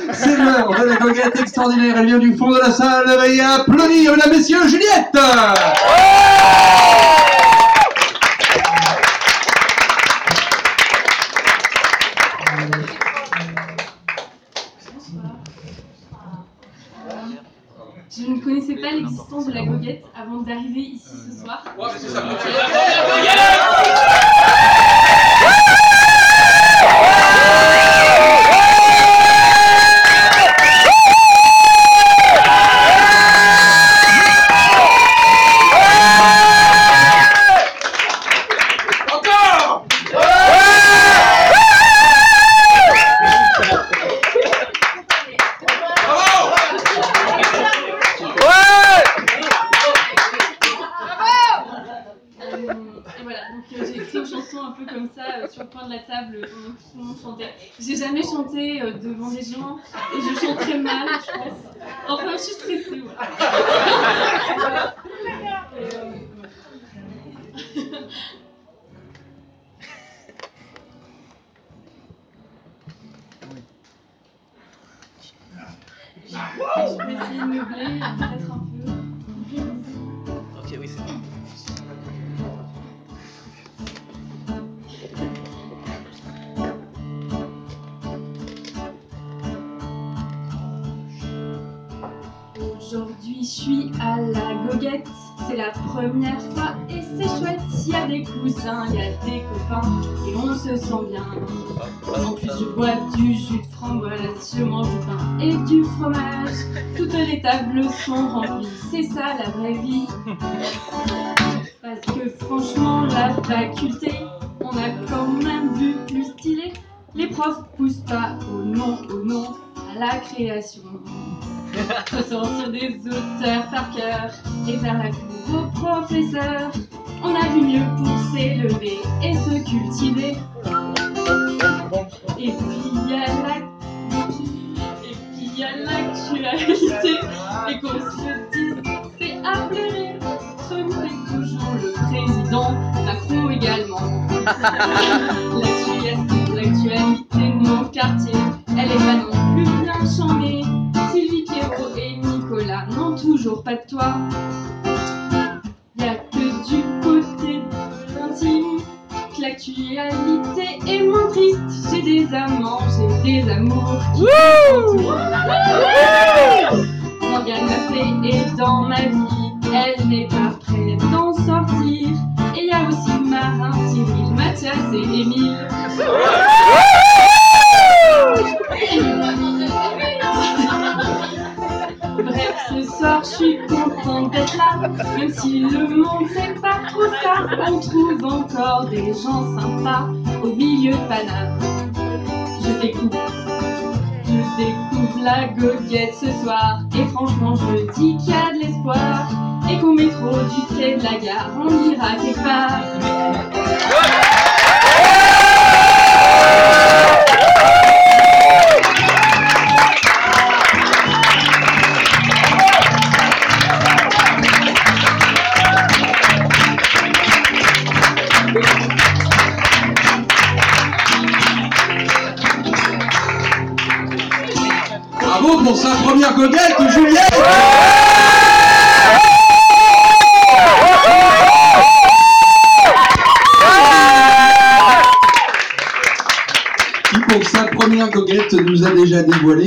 C'est l'heure de la goguette extraordinaire. Elle vient du fond de la salle. Veuillez applaudir, mesdames, messieurs, Juliette. Je ne connaissais pas l'existence de la goguette avant d'arriver ici ce soir. Ouais, mais c'est ça. Et voilà, donc j'ai écrit une chanson un peu comme ça sur le coin de la table pendant que tout le monde chantait. J'ai jamais chanté devant des gens et je chante très mal, je pense. Enfin, je suis stressée, voilà. Je vais essayer de meubler, peut-être un peu. Ok, oui, c'est bon. Aujourd'hui, je suis à la goguette, c'est la première fois et c'est chouette. Il y a des cousins, il y a des copains et on se sent bien. En plus, je bois du jus de framboise, je mange du pain et du fromage. Toutes les tables sont remplies, c'est ça la vraie vie. Parce que franchement, la faculté, on a quand même vu plus stylé. Les profs poussent pas au nom, à la création. Ressortir des auteurs par cœur et vers la cour au professeur. On a vu mieux pour s'élever et se cultiver. Et puis il y a l'actualité et qu'on se dise c'est à pleurer. Trump est toujours le président, Macron également. L'actualité de mon quartier, elle est pas non plus bien chambée. Sylvie, Pierrot et Nicolas n'ont toujours pas de toit. Y'a que du côté de l'intime que l'actualité est moins triste. J'ai des amants, j'ai des amours qui Morgane Massé est dans ma vie, elle n'est pas prête d'en sortir. Et y a aussi Marin, Cyril, Mathias et Émile. Bref, ce soir, je suis contente d'être là. Même si le monde c'est pas trop ça, on trouve encore des gens sympas au milieu de Paname. Je découvre la goguette ce soir. Et franchement, je dis qu'il y a de l'espoir. Et qu'au métro du quai de la gare, on ira quelque part. Bravo pour sa première goguette, Juliette. Qui pour sa première goguette nous a déjà dévoilé